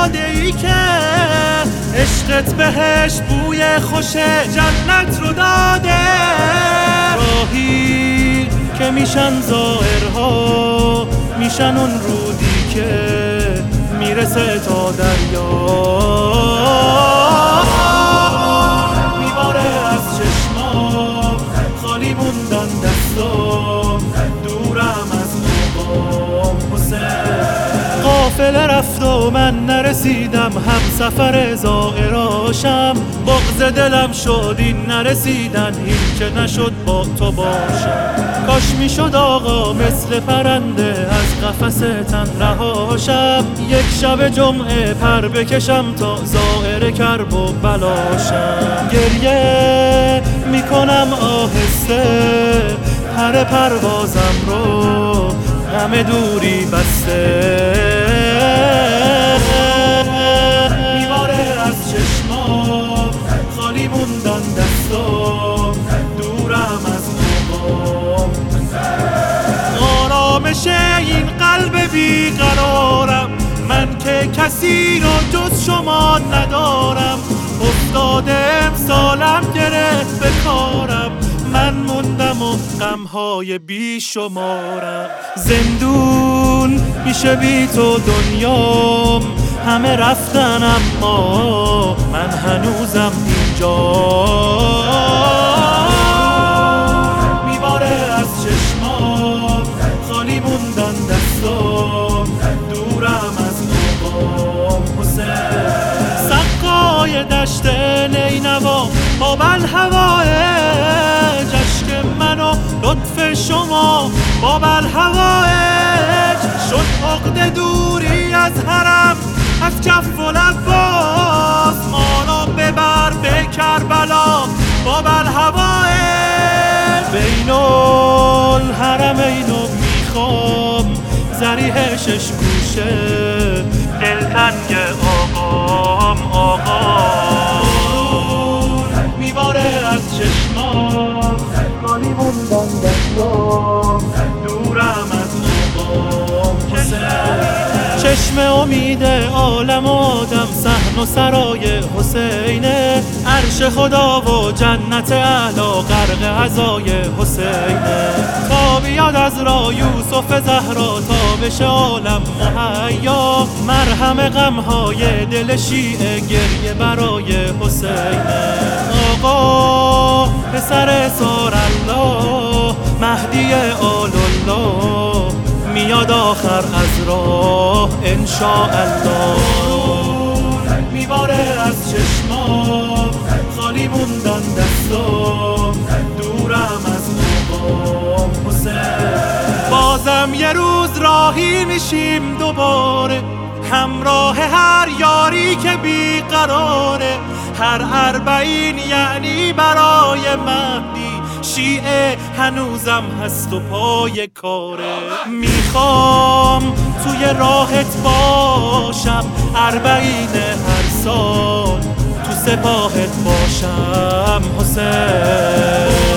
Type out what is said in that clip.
داده ای که عشقت بهش بوی خوش جنت رو داده. راهی که میشن ظاهرها، میشن اون رودی که میرسه تا دریا. میباره از چشمام، خالی موندن دستام، دورم از مقام حسین. قافله رفت و من نرسیدم، هم سفر زائراشم. بغض دلم شد این نرسیدن، این که نشد با تو باشم. کاش میشد آقا مثل پرنده از قفس تن رهاشم. یک شب جمعه پر بکشم تا زائر کرب و بلاشم. گریه میکنم آهسته، پر پروازم رو غم دوری بسته. میباره از چشمام، خالی موندن دستام، دورم از مقام. آرامش این قلب بیقرارم، من که کسی رو جز شما ندارم. افتاده امسالم گرفت به کارم، من موندم و غمهای بی شمارم. زندون میشه بی تو دنیام، همه رفتن اما من هنوزم اینجا. میباره از چشمام، خالی موندن دستام، دورم از مقام حسین. سقای دشت نینوا با بلهوای جشک من و لطف شما با بلهوایج شد. عقد دوری از حرم، از کف و لباس، ما را ببر به کربلا با بلهوایج. بین الحرمین رو میخوام، ضریح شش گوشه، دلتنگ آقام میباره از چشمام، خالی موندن دستام، دورم از مقام حسین. چشم امید عالم و آدم، صحن و سرای حسینه. عرش خدا و جنت اعلی غرق عزای حسینه. تا بیاد از را یوسف زهرا، تا بشه عالم مهیا. مرهم غمهای دل شیعه، گریه برای حسینه. آقا پسر سارالله، مهدی آلالله، میاد آخر از راه انشاءالله. میباره از چشمام، خالی موندن دستام، دورم از مقام حسین. بازم یه روز راهی میشیم دوباره، همراه هر یاری که بیقراره. هر اربعین یعنی برای مهدی، شیعه هنوزم هست و پای کاره. میخوام توی راهت باشم، اربعین هر سال تو سپاهت باشم حسین.